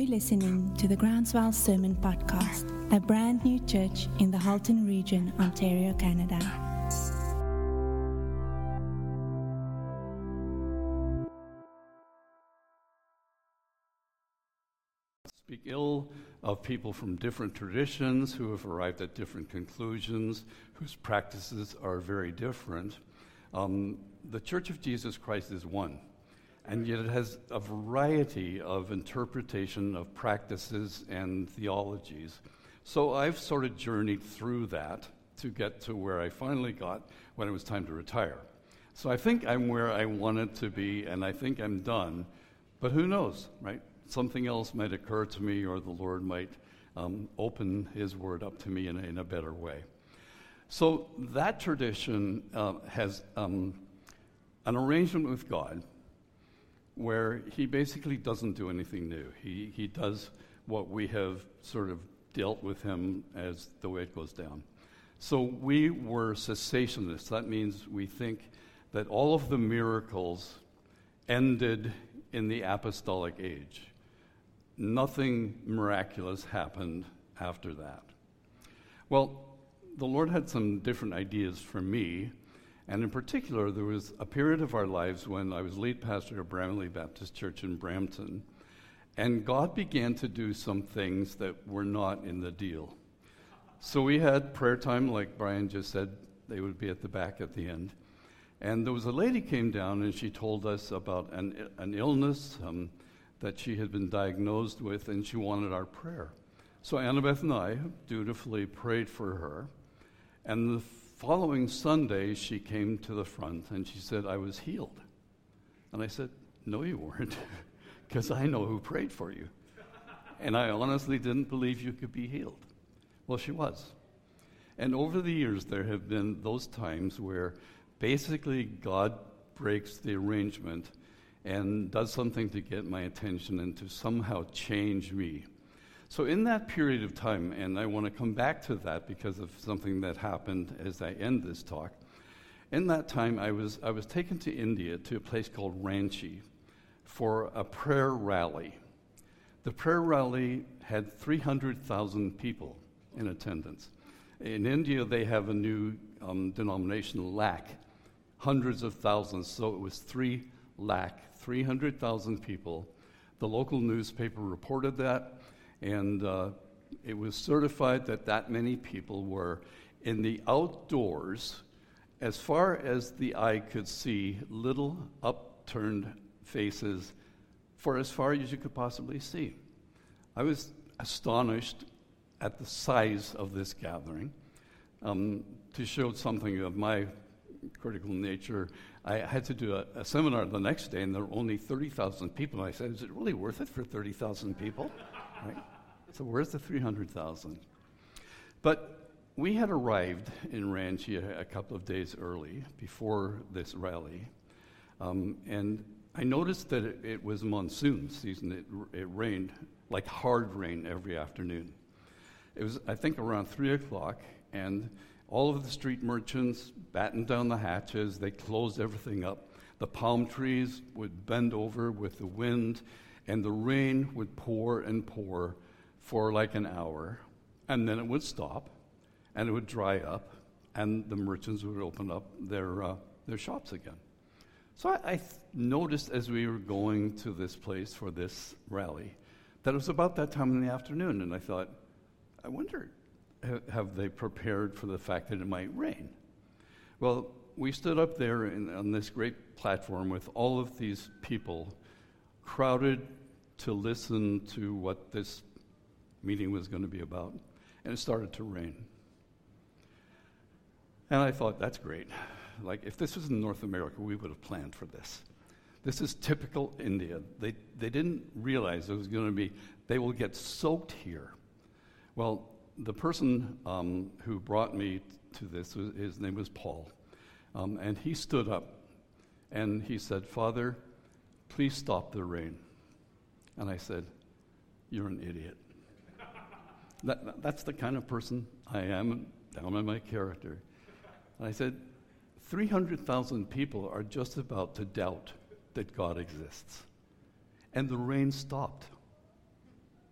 listening to the Groundswell Sermon Podcast, a brand new church in the Halton region, Ontario, Canada. Speak ill of people from different traditions who have arrived at different conclusions, whose practices are very different. The Church of Jesus Christ is one, and yet it has a variety of interpretation of practices and theologies. So I've sort of journeyed through that to get to where I finally got when it was time to retire. So I think I'm where I wanted to be, and I think I'm done, but who knows, right? Something else might occur to me, or the Lord might open His Word up to me in a better way. So that tradition has an arrangement with God where He basically doesn't do anything new. He does what we have sort of dealt with Him as the way it goes down. So we were cessationists. That means we think that all of the miracles ended in the apostolic age. Nothing miraculous happened after that. Well, the Lord had some different ideas for me, and in particular, there was a period of our lives when I was lead pastor of Bramalea Baptist Church in Brampton, and God began to do some things that were not in the deal. So we had prayer time, like Brian just said. They would be at the back at the end. And there was a lady came down, and she told us about an illness that she had been diagnosed with, and she wanted our prayer. So Annabeth and I dutifully prayed for her, and the following Sunday she came to the front and she said, "I was healed." And I said, "No, you weren't, because I know who prayed for you. And I honestly didn't believe you could be healed." Well, she was. And over the years there have been those times where basically God breaks the arrangement and does something to get my attention and to somehow change me. So in that period of time, and I want to come back to that because of something that happened as I end this talk, in that time I was taken to India, to a place called Ranchi, for a prayer rally. The prayer rally had 300,000 people in attendance. In India, they have a new denomination, lakh, hundreds of thousands, so it was 300,000 people. The local newspaper reported that, and it was certified that many people were in the outdoors, as far as the eye could see, little upturned faces for as far as you could possibly see. I was astonished at the size of this gathering. To show something of my critical nature, I had to do a seminar the next day, and there were only 30,000 people. And I said, "Is it really worth it for 30,000 people?" Right? So where's the 300,000? But we had arrived in Ranchi a couple of days early, before this rally, and I noticed that it was monsoon season. It rained, like hard rain, every afternoon. It was, I think, around 3 o'clock, and all of the street merchants battened down the hatches. They closed everything up. The palm trees would bend over with the wind, and the rain would pour and pour for like an hour, and then it would stop, and it would dry up, and the merchants would open up their shops again. So I noticed as we were going to this place for this rally that it was about that time in the afternoon, and I thought, I wonder, have they prepared for the fact that it might rain? Well, we stood up there on this great platform with all of these people crowded to listen to what this meeting was going to be about, and it started to rain. And I thought, that's great. Like, if this was in North America, we would have planned for this. This is typical India. They didn't realize it was going to be, they will get soaked here. Well, the person who brought me to this, his name was Paul, and he stood up and he said, "Father, please stop the rain." And I said, "You're an idiot." That's the kind of person I am, down in my character. And I said, 300,000 people are just about to doubt that God exists. And the rain stopped.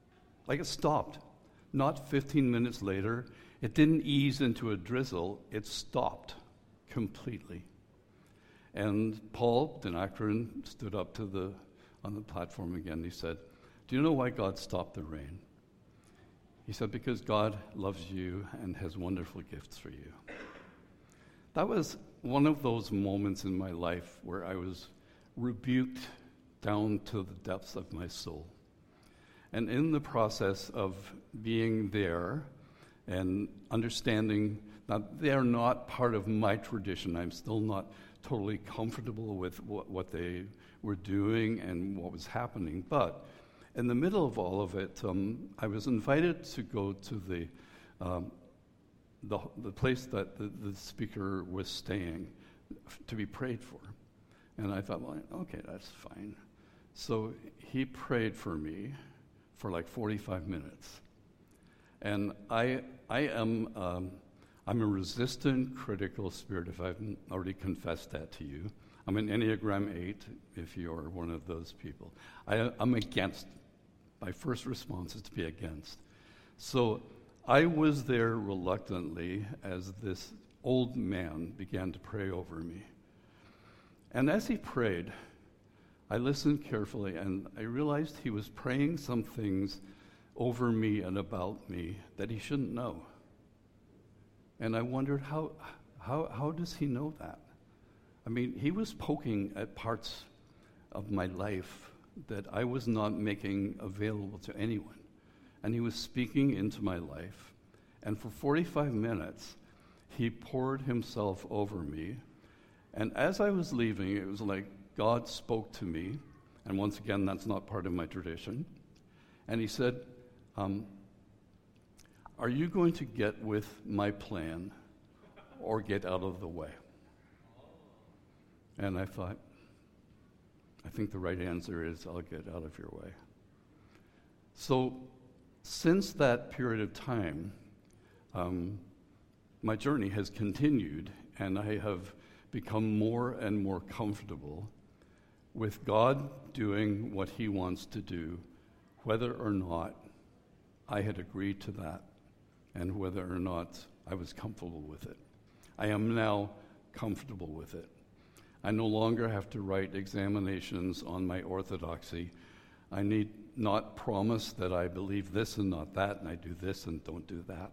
Like it stopped. Not 15 minutes later. It didn't ease into a drizzle. It stopped completely. And Paul Dinakran stood up on the platform again. He said, "Do you know why God stopped the rain?" He said, "Because God loves you and has wonderful gifts for you." That was one of those moments in my life where I was rebuked down to the depths of my soul. And in the process of being there and understanding that they're not part of my tradition, I'm still not totally comfortable with what they were doing and what was happening. But in the middle of all of it, I was invited to go to the place that the speaker was staying to be prayed for. And I thought, well, okay, that's fine. So he prayed for me for like 45 minutes. And I'm a resistant, critical spirit, if I haven't already confessed that to you. I'm an Enneagram 8, if you're one of those people. I'm against. My first response is to be against. So I was there reluctantly as this old man began to pray over me. And as he prayed, I listened carefully, and I realized he was praying some things over me and about me that he shouldn't know. And I wondered, how does he know that? I mean, he was poking at parts of my life that I was not making available to anyone. And he was speaking into my life. And for 45 minutes, he poured himself over me. And as I was leaving, it was like God spoke to me. And once again, that's not part of my tradition. And he said, "Are you going to get with my plan or get out of the way?" And I thought, I think the right answer is, I'll get out of your way. So since that period of time, my journey has continued, and I have become more and more comfortable with God doing what he wants to do, whether or not I had agreed to that, and whether or not I was comfortable with it. I am now comfortable with it. I no longer have to write examinations on my orthodoxy. I need not promise that I believe this and not that, and I do this and don't do that.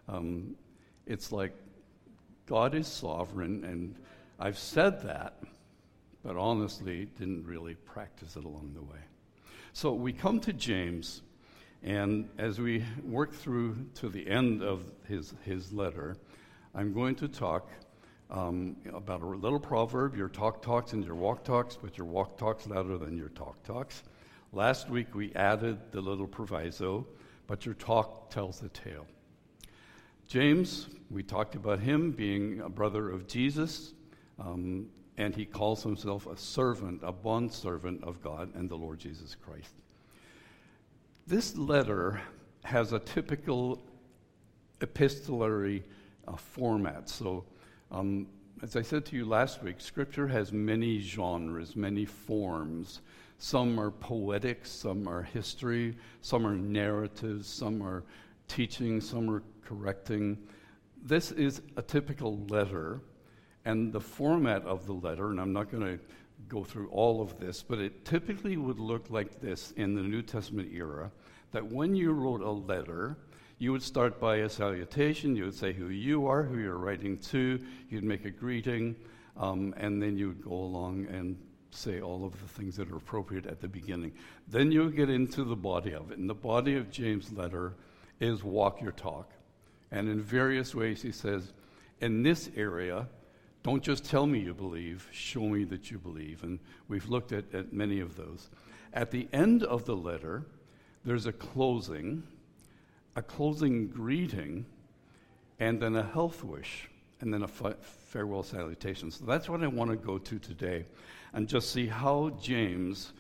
It's like God is sovereign, and I've said that, but honestly didn't really practice it along the way. So we come to James, and as we work through to the end of his letter, I'm going to talk about a little proverb. Your talk talks and your walk talks, but your walk talks louder than your talk talks. Last week we added the little proviso, but your talk tells the tale. James, we talked about him being a brother of Jesus, and he calls himself a servant, a bondservant of God and the Lord Jesus Christ. This letter has a typical epistolary format. So, as I said to you last week, Scripture has many genres, many forms. Some are poetic, some are history, some are narratives, some are teaching, some are correcting. This is a typical letter, and the format of the letter, and I'm not going to go through all of this, but it typically would look like this in the New Testament era, that when you wrote a letter, you would start by a salutation. You would say who you are, who you're writing to. You'd make a greeting, and then you would go along and say all of the things that are appropriate at the beginning. Then you would get into the body of it. And the body of James' letter is walk your talk. And in various ways he says, in this area, don't just tell me you believe, show me that you believe. And we've looked at many of those. At the end of the letter, there's a closing greeting, and then a health wish, and then a farewell salutation. So that's what I want to go to today, and just see how James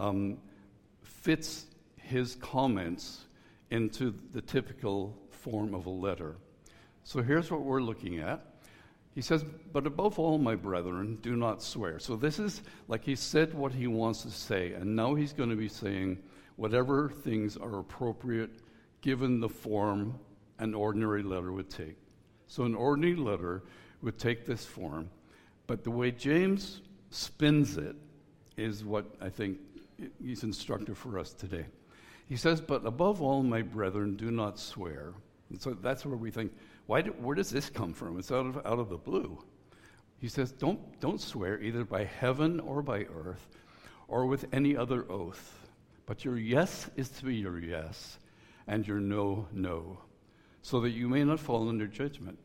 fits his comments into the typical form of a letter. So here's what we're looking at. He says, "But above all, my brethren, do not swear." So this is like he said what he wants to say, and now he's going to be saying whatever things are appropriate given the form an ordinary letter would take. So an ordinary letter would take this form, but the way James spins it is what I think he's instructive for us today. He says, "But above all, my brethren, do not swear." And so that's where we think, where does this come from? It's out of the blue. He says, don't swear either by heaven or by earth or with any other oath, but your yes is to be your yes and your no, no, so that you may not fall under judgment.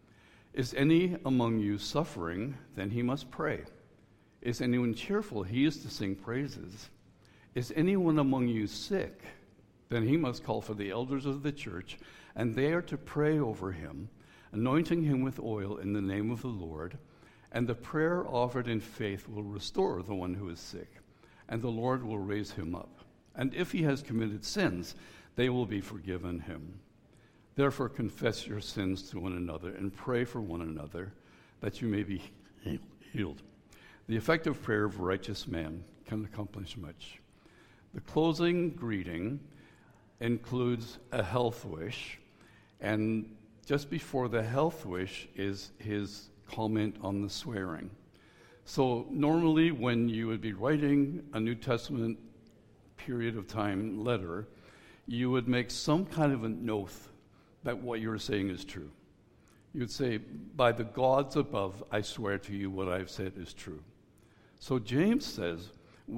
Is any among you suffering? Then he must pray. Is anyone cheerful? He is to sing praises. Is anyone among you sick? Then he must call for the elders of the church, and they are to pray over him, anointing him with oil in the name of the Lord. And the prayer offered in faith will restore the one who is sick, and the Lord will raise him up. And if he has committed sins, they will be forgiven him. Therefore confess your sins to one another and pray for one another, that you may be healed. The effective prayer of a righteous man can accomplish much. The closing greeting includes a health wish, and just before the health wish is his comment on the swearing. So normally when you would be writing a New Testament period of time letter, you would make some kind of an oath that what you're saying is true. You would say, "By the gods above, I swear to you what I've said is true." So James says,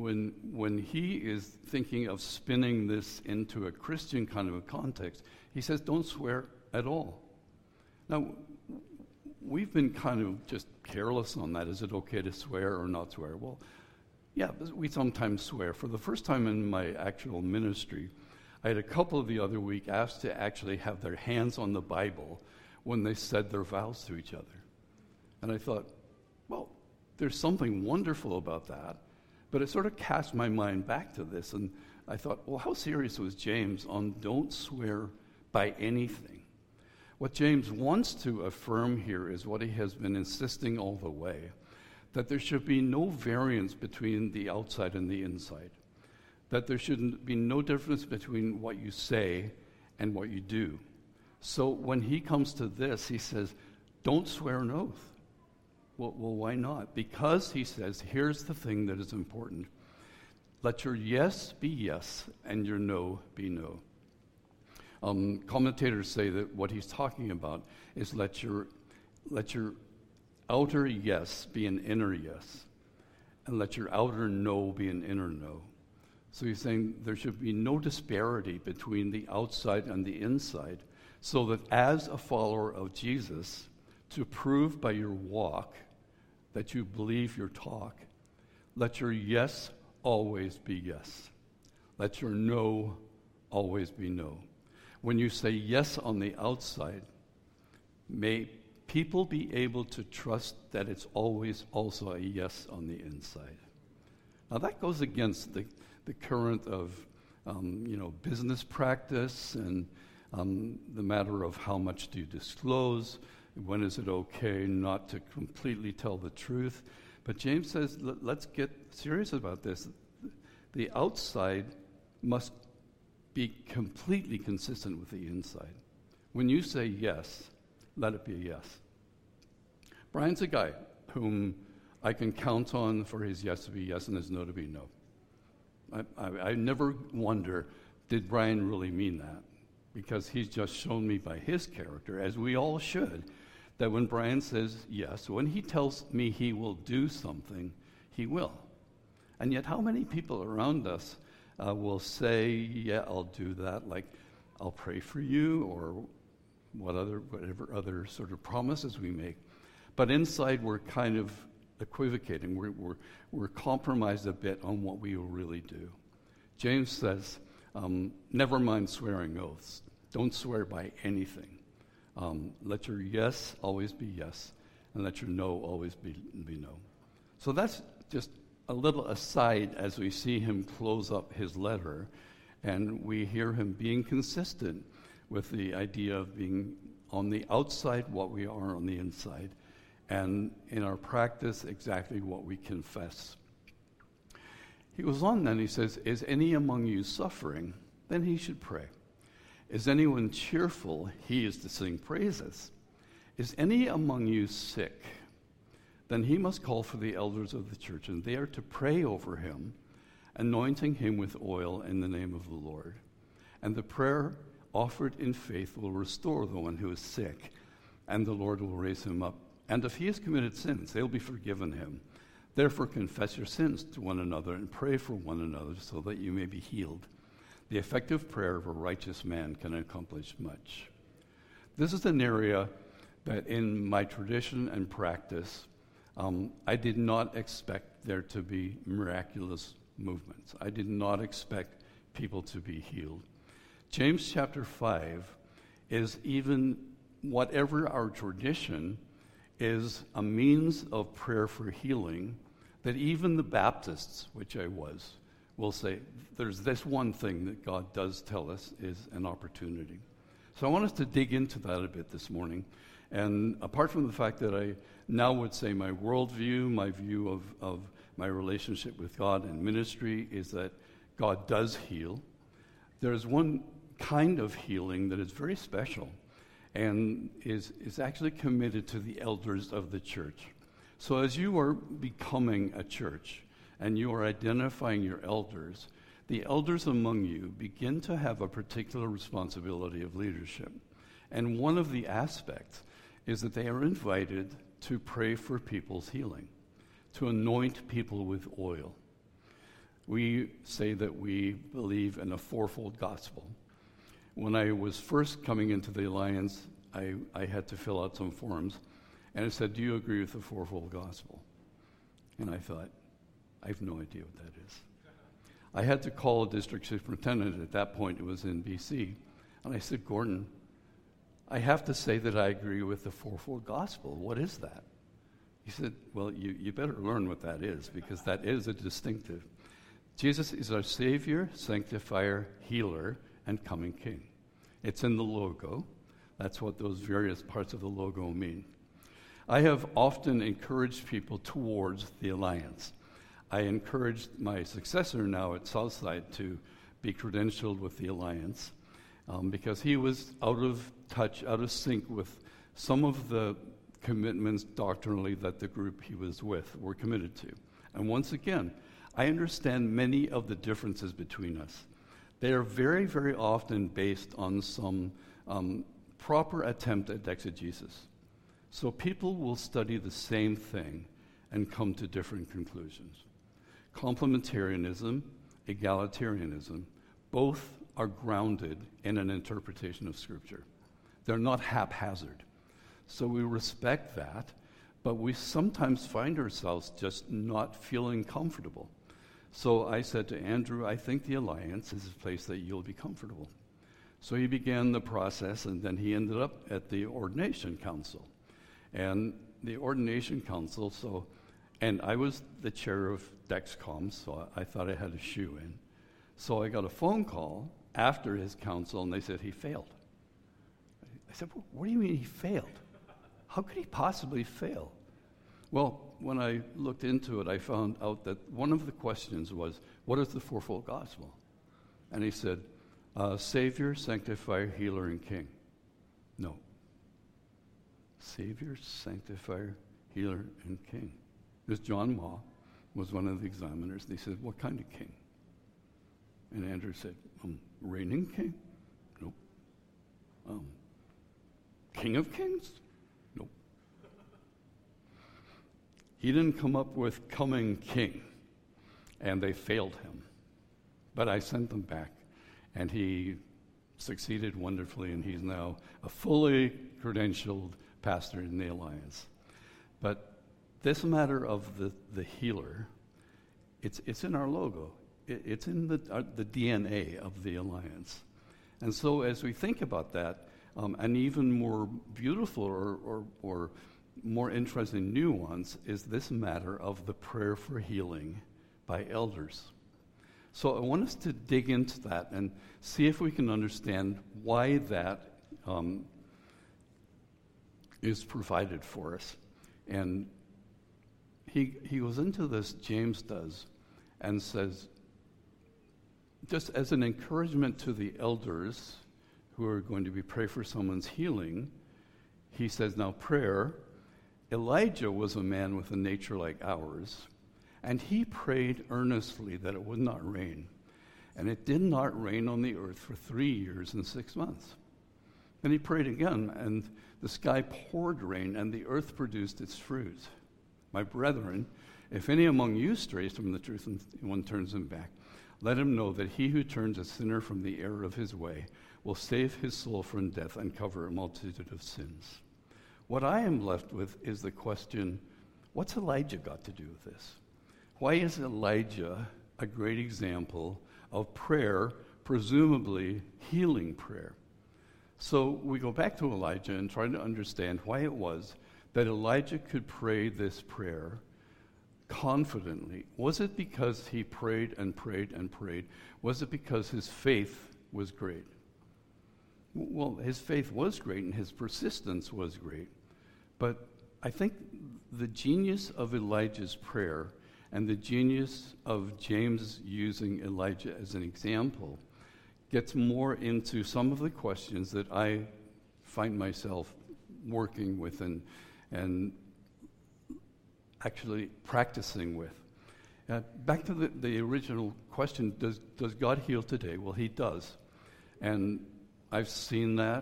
when he is thinking of spinning this into a Christian kind of a context, he says, don't swear at all. Now, we've been kind of just careless on that. Is it okay to swear or not swear? Well, yeah, we sometimes swear. For the first time in my actual ministry, I had a couple the other week asked to actually have their hands on the Bible when they said their vows to each other. And I thought, well, there's something wonderful about that. But it sort of cast my mind back to this, and I thought, well, how serious was James on don't swear by anything? What James wants to affirm here is what he has been insisting all the way, that there should be no variance between the outside and the inside, that there should be no difference between what you say and what you do. So when he comes to this, he says, don't swear an oath. Well, why not? Because, he says, here's the thing that is important. Let your yes be yes and your no be no. Commentators say that what he's talking about is let your outer yes be an inner yes, and let your outer no be an inner no. So he's saying there should be no disparity between the outside and the inside, so that as a follower of Jesus, to prove by your walk that you believe your talk, let your yes always be yes. Let your no always be no. When you say yes on the outside, may people be able to trust that it's always also a yes on the inside. Now that goes against the current of business practice and the matter of how much do you disclose. When is it okay not to completely tell the truth? But James says, let's get serious about this. The outside must be completely consistent with the inside. When you say yes, let it be a yes. Brian's a guy whom I can count on for his yes to be yes and his no to be no. I never wonder, did Brian really mean that? Because he's just shown me by his character, as we all should, that when Brian says yes, when he tells me he will do something, he will. And yet how many people around us will say, yeah, I'll do that, like I'll pray for you, or whatever other sort of promises we make. But inside we're kind of equivocating. We're compromised a bit on what we will really do. James says, never mind swearing oaths. Don't swear by anything. Let your yes always be yes, and let your no always be no. So that's just a little aside as we see him close up his letter, and we hear him being consistent with the idea of being on the outside what we are on the inside, and in our practice exactly what we confess. He goes on then, he says, is any among you suffering? Then he should pray. Is anyone cheerful? He is to sing praises. Is any among you sick? Then he must call for the elders of the church, and they are to pray over him, anointing him with oil in the name of the Lord. And the prayer offered in faith will restore the one who is sick, and the Lord will raise him up. And if he has committed sins, they'll be forgiven him. Therefore confess your sins to one another and pray for one another so that you may be healed. The effective prayer of a righteous man can accomplish much. This is an area that in my tradition and practice, I did not expect there to be miraculous movements. I did not expect people to be healed. James chapter 5 is even, whatever our tradition, is a means of prayer for healing that even the Baptists, which I was, will say, there's this one thing that God does tell us is an opportunity. So I want us to dig into that a bit this morning. And apart from the fact that I now would say my worldview, my view of my relationship with God and ministry is that God does heal, there's one kind of healing that is very special and is actually committed to the elders of the church. So as you are becoming a church and you are identifying your elders, the elders among you begin to have a particular responsibility of leadership. And one of the aspects is that they are invited to pray for people's healing, to anoint people with oil. We say that we believe in a fourfold gospel. When I was first coming into the Alliance, I had to fill out some forms, and it said, do you agree with the fourfold gospel? And I thought, I have no idea what that is. I had to call a district superintendent. At that point, it was in BC. And I said, Gordon, I have to say that I agree with the fourfold gospel. What is that? He said, well, you better learn what that is, because that is a distinctive. Jesus is our Savior, Sanctifier, Healer, and Coming King. It's in the logo. That's what those various parts of the logo mean. I have often encouraged people towards the Alliance. I encouraged my successor now at Southside to be credentialed with the Alliance because he was out of touch, out of sync with some of the commitments doctrinally that the group he was with were committed to. And once again, I understand many of the differences between us. They are very, very often based on some proper attempt at exegesis. So people will study the same thing and come to different conclusions. Complementarianism, egalitarianism, both are grounded in an interpretation of Scripture. They're not haphazard. So we respect that, but we sometimes find ourselves just not feeling comfortable. So I said to Andrew, I think the Alliance is a place that you'll be comfortable. So he began the process, and then he ended up at the Ordination Council. And the Ordination Council, and I was the chair of Dexcom, so I thought I had a shoe in. So I got a phone call after his council, and they said he failed. I said, well, what do you mean he failed? How could he possibly fail? Well, when I looked into it, I found out that one of the questions was, what is the fourfold gospel? And he said, Savior, Sanctifier, Healer, and King. No. Savior, Sanctifier, Healer, and King. This John Ma was one of the examiners. They said, what kind of king? And Andrew said, reigning king? Nope. King of kings? Nope. He didn't come up with coming king, and they failed him. But I sent them back, and he succeeded wonderfully, and he's now a fully credentialed pastor in the Alliance. But this matter of the healer, it's in our logo. It's in the DNA of the Alliance. And so as we think about that, an even more beautiful or more interesting nuance is this matter of the prayer for healing by elders. So I want us to dig into that and see if we can understand why that is provided for us. And he goes into this, James does, and says, just as an encouragement to the elders who are going to be pray for someone's healing, he says, now prayer, Elijah was a man with a nature like ours, and he prayed earnestly that it would not rain. And it did not rain on the earth for 3 years and 6 months. Then he prayed again, and the sky poured rain, and the earth produced its fruit. My brethren, if any among you strays from the truth and one turns him back, let him know that he who turns a sinner from the error of his way will save his soul from death and cover a multitude of sins. What I am left with is the question, what's Elijah got to do with this? Why is Elijah a great example of prayer, presumably healing prayer? So we go back to Elijah and try to understand why it was that Elijah could pray this prayer confidently. Was it because he prayed and prayed and prayed? Was it because his faith was great? Well, his faith was great and his persistence was great. But I think the genius of Elijah's prayer and the genius of James using Elijah as an example gets more into some of the questions that I find myself working with and actually practicing with. Back to the original question, does God heal today? Well, he does. And I've seen that.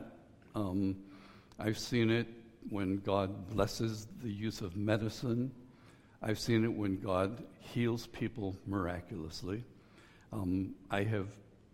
I've seen it when God blesses the use of medicine. I've seen it when God heals people miraculously. I have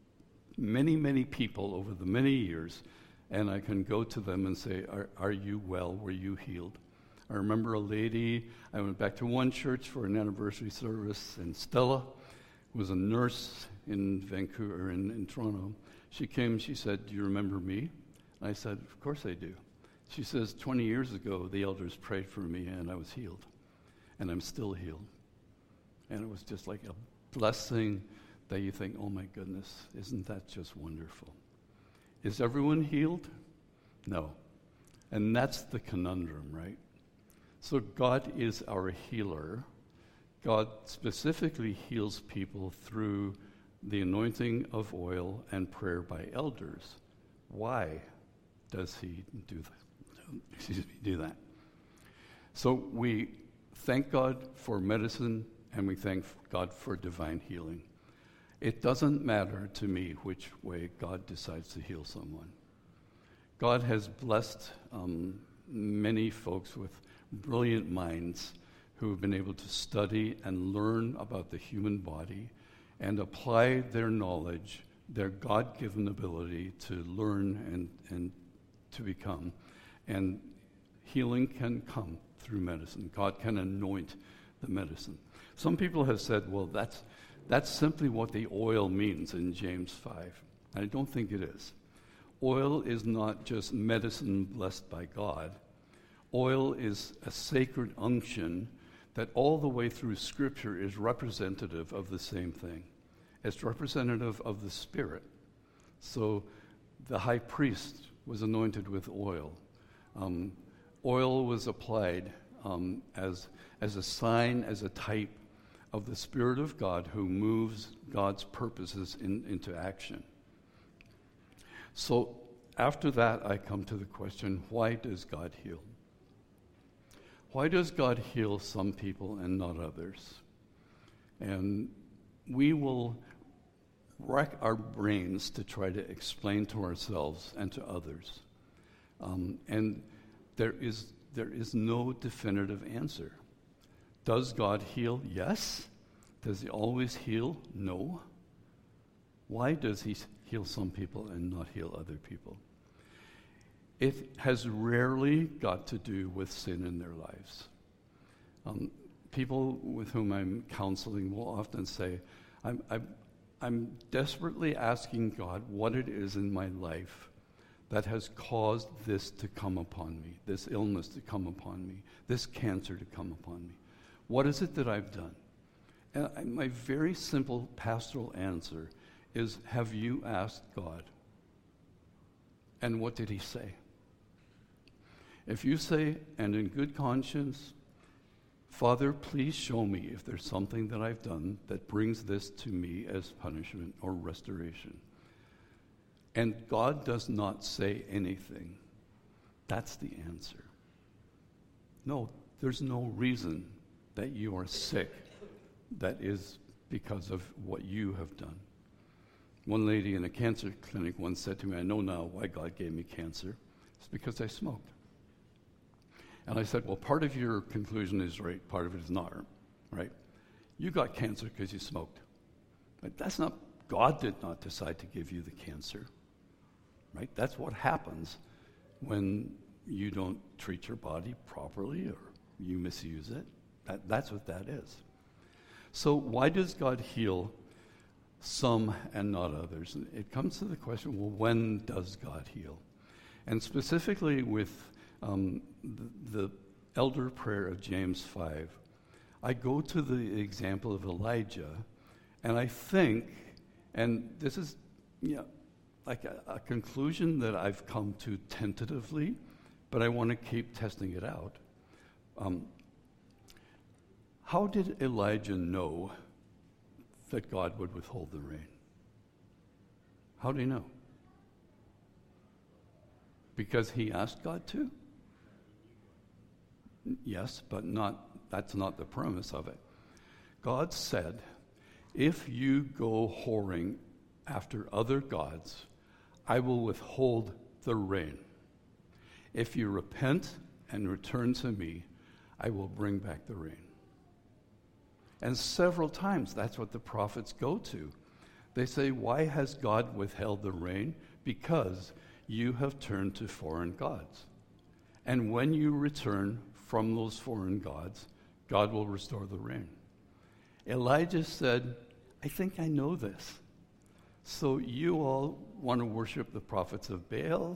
many people over the many years, and I can go to them and say, are you well? Were you healed? I remember a lady, I went back to one church for an anniversary service, and Stella was a nurse in Vancouver, in Toronto. She came, she said, do you remember me? And I said, of course I do. She says, 20 years ago, the elders prayed for me, and I was healed. And I'm still healed. And it was just like a blessing that you think, oh my goodness, isn't that just wonderful? Is everyone healed? No. And that's the conundrum, right? So God is our healer. God specifically heals people through the anointing of oil and prayer by elders. Why does he do that? So we thank God for medicine, and we thank God for divine healing. It doesn't matter to me which way God decides to heal someone. God has blessed many folks with brilliant minds who have been able to study and learn about the human body and apply their knowledge, their God-given ability to learn and to become. And healing can come through medicine. God can anoint the medicine. Some people have said, well, that's simply what the oil means in James 5. I don't think it is. Oil is not just medicine blessed by God. Oil is a sacred unction that all the way through Scripture is representative of the same thing. It's representative of the Spirit. So the high priest was anointed with oil. Oil was applied as a sign, as a type of the Spirit of God who moves God's purposes into action. So after that, I come to the question, why does God heal? Why does God heal some people and not others? And we will rack our brains to try to explain to ourselves and to others. And there is no definitive answer. Does God heal? Yes. Does he always heal? No. Why does he heal some people and not heal other people? It has rarely got to do with sin in their lives. People with whom I'm counseling will often say, I'm desperately asking God what it is in my life that has caused this to come upon me, this illness to come upon me, this cancer to come upon me. What is it that I've done? And my very simple pastoral answer is, have you asked God? And what did he say? If you say, and in good conscience, Father, please show me if there's something that I've done that brings this to me as punishment or restoration. and God does not say anything, that's the answer. No, there's no reason that you are sick that is because of what you have done. One lady in a cancer clinic once said to me, I know now why God gave me cancer. It's because I smoked. And I said, well, part of your conclusion is right, part of it is not, right? You got cancer because you smoked. But that's not, God did not decide to give you the cancer, right? That's what happens when you don't treat your body properly or you misuse it. That's what that is. So why does God heal some and not others? It comes to the question, well, when does God heal? And specifically with the elder prayer of James 5, I go to the example of Elijah, and I think, and this is like a conclusion that I've come to tentatively, but I want to keep testing it out. How did Elijah know that God would withhold the rain? How did he know? Because he asked God to? Yes, but that's not the premise of it. God said, if you go whoring after other gods, I will withhold the rain. If you repent and return to me, I will bring back the rain. And several times that's what the prophets go to. They say, why has God withheld the rain? Because you have turned to foreign gods. And when you return from those foreign gods, God will restore the rain. Elijah said, I think I know this. So you all want to worship the prophets of Baal?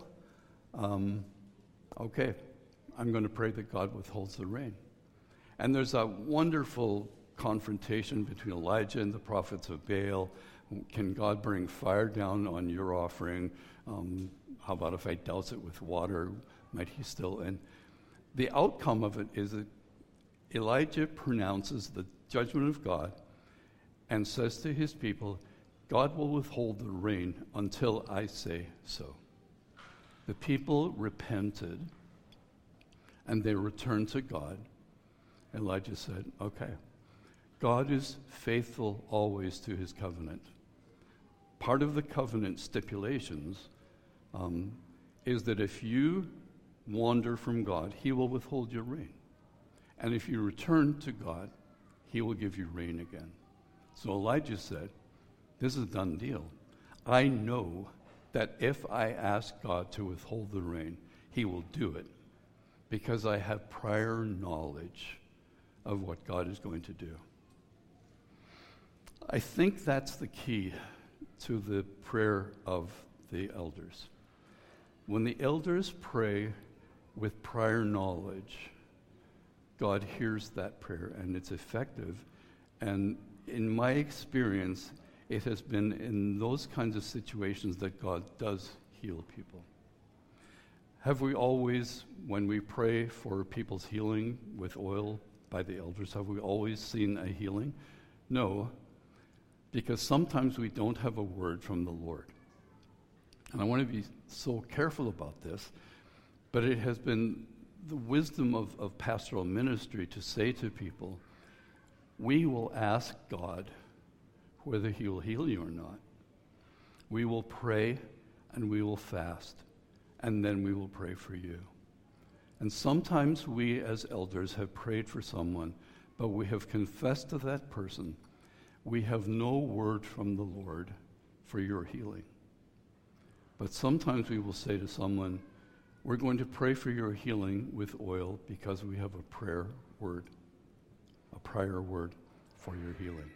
Okay, I'm going to pray that God withholds the rain. And there's a wonderful confrontation between Elijah and the prophets of Baal. Can God bring fire down on your offering? How about if I douse it with water? Might he still? And the outcome of it is that Elijah pronounces the judgment of God and says to his people, God will withhold the rain until I say so. The people repented and they returned to God. Elijah said, okay, God is faithful always to his covenant. Part of the covenant stipulations is that if you wander from God, he will withhold your rain. And if you return to God, he will give you rain again. So Elijah said, this is a done deal. I know that if I ask God to withhold the rain, he will do it because I have prior knowledge of what God is going to do. I think that's the key to the prayer of the elders. When the elders pray with prior knowledge, God hears that prayer and it's effective. And in my experience, it has been in those kinds of situations that God does heal people. Have we always, when we pray for people's healing with oil by the elders, have we always seen a healing? No, because sometimes we don't have a word from the Lord. And I want to be so careful about this, but it has been the wisdom of pastoral ministry to say to people, we will ask God whether he will heal you or not. We will pray and we will fast, and then we will pray for you. And sometimes we as elders have prayed for someone, but we have confessed to that person, we have no word from the Lord for your healing. But sometimes we will say to someone, we're going to pray for your healing with oil because we have a prior word for your healing.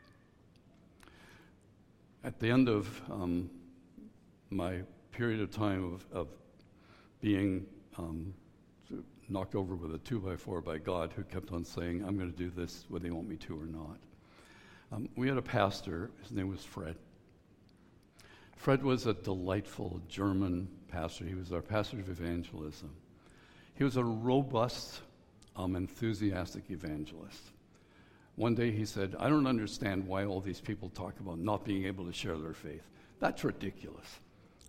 At the end of my period of time of being knocked over with a 2x4 by God, who kept on saying, I'm going to do this whether they want me to or not. We had a pastor, his name was Fred. Fred was a delightful German pastor. He was our pastor of evangelism. He was a robust, enthusiastic evangelist. One day he said, I don't understand why all these people talk about not being able to share their faith. That's ridiculous.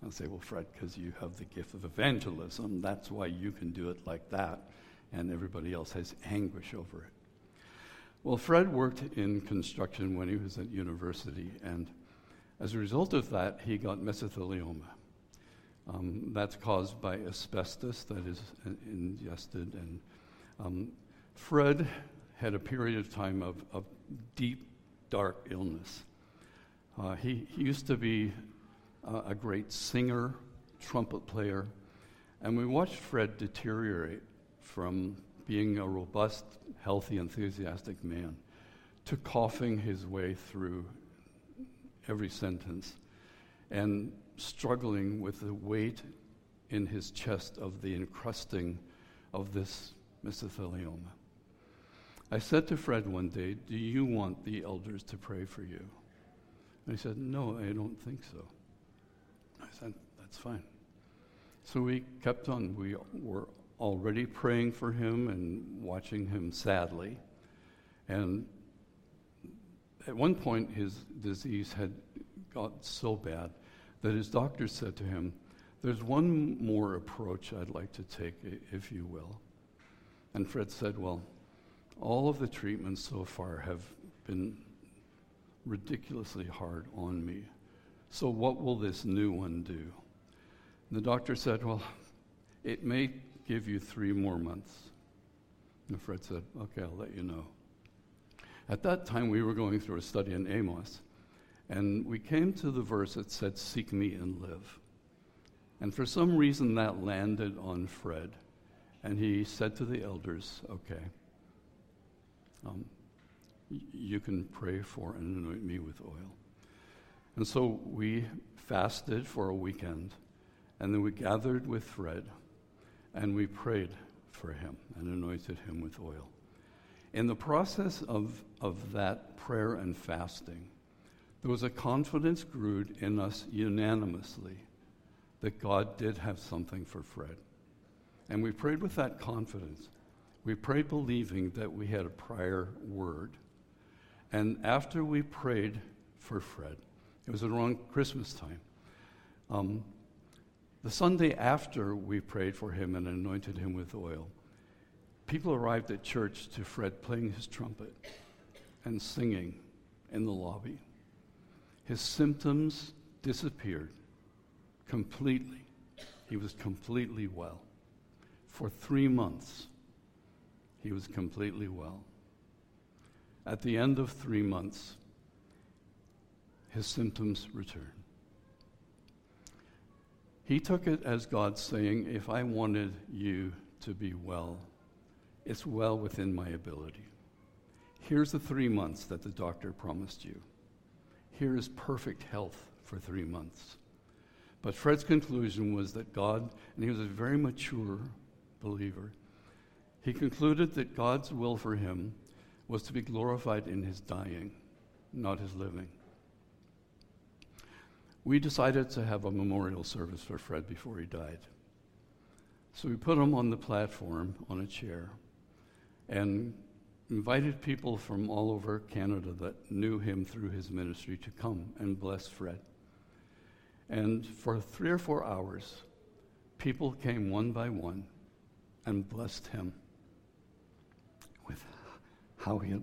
I'll say, well, Fred, because you have the gift of evangelism, that's why you can do it like that, and everybody else has anguish over it. Well, Fred worked in construction when he was at university, and as a result of that, he got mesothelioma. That's caused by asbestos that is ingested, and Fred had a period of time of deep, dark illness. He used to be a great singer, trumpet player, and we watched Fred deteriorate from being a robust, healthy, enthusiastic man to coughing his way through every sentence and struggling with the weight in his chest of the encrusting of this mesothelioma. I said to Fred one day, "Do you want the elders to pray for you?" And he said, "No, I don't think so." I said, "That's fine." So we kept on. We were already praying for him and watching him sadly. And at one point, his disease had got so bad that his doctor said to him, "There's one more approach I'd like to take, if you will." And Fred said, "Well, all of the treatments so far have been ridiculously hard on me. So what will this new one do?" And the doctor said, "Well, it may give you 3 more months." And Fred said, "Okay, I'll let you know." At that time, we were going through a study in Amos, and we came to the verse that said, "Seek me and live." And for some reason, that landed on Fred, and he said to the elders, "Okay, you can pray for and anoint me with oil." And so we fasted for a weekend, and then we gathered with Fred, and we prayed for him and anointed him with oil. In the process of that prayer and fasting, there was a confidence grew in us unanimously that God did have something for Fred. And we prayed with that confidence. We prayed believing that we had a prior word. And after we prayed for Fred, it was around Christmas time. The Sunday after we prayed for him and anointed him with oil, people arrived at church to Fred playing his trumpet and singing in the lobby. His symptoms disappeared completely. He was completely well. For 3 months, he was completely well. At the end of 3 months, his symptoms returned. He took it as God saying, "If I wanted you to be well, it's well within my ability. Here's the 3 months that the doctor promised you. Here is perfect health for 3 months." But Fred's conclusion was that God, and he was a very mature believer, he concluded that God's will for him was to be glorified in his dying, not his living. We decided to have a memorial service for Fred before he died. So we put him on the platform on a chair and invited people from all over Canada that knew him through his ministry to come and bless Fred. And for 3 or 4 hours, people came one by one and blessed him with how he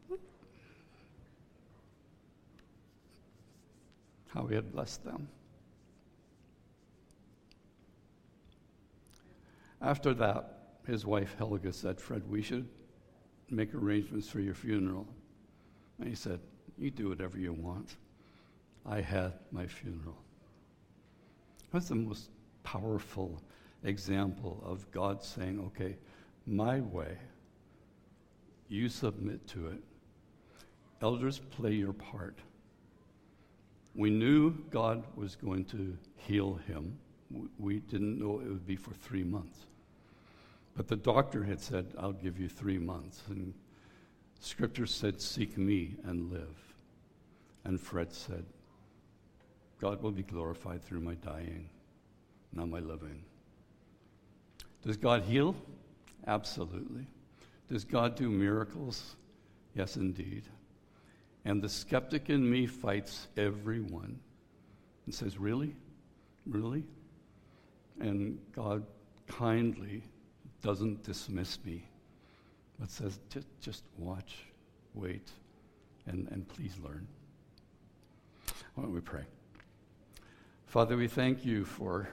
had blessed them. After that, his wife Helga said, "Fred, we should make arrangements for your funeral." And he said, "You do whatever you want. I had my funeral." That's the most powerful example of God saying, "Okay, my way, you submit to it. Elders, play your part." We knew God was going to heal him. We didn't know it would be for 3 months. But the doctor had said, "I'll give you 3 months." And Scripture said, "Seek me and live." And Fred said, "God will be glorified through my dying, not my living." Does God heal? Absolutely. Does God do miracles? Yes, indeed. And the skeptic in me fights everyone and says, "Really? Really? And God kindly doesn't dismiss me, but says, just watch, wait, and please learn. Why don't we pray? Father, we thank you for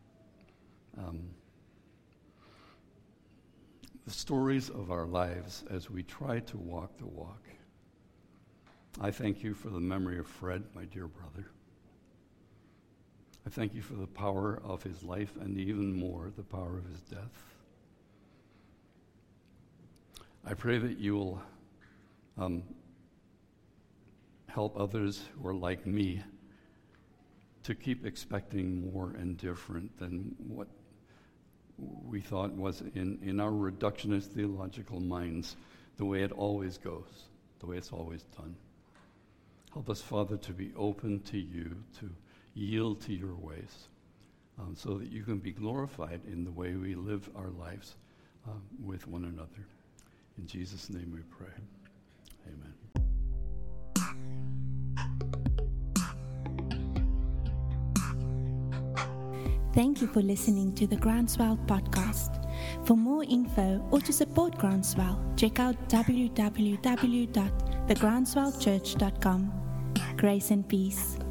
the stories of our lives as we try to walk the walk. I thank you for the memory of Fred, my dear brother. I thank you for the power of his life and even more, the power of his death. I pray that you will help others who are like me to keep expecting more and different than what we thought was in our reductionist theological minds the way it always goes, the way it's always done. Help us, Father, to be open to you, to yield to your ways, so that you can be glorified in the way we live our lives with one another. In Jesus' name we pray. Amen. Thank you for listening to the Groundswell podcast. For more info or to support Groundswell, check out www.thegroundswellchurch.com. Grace and peace.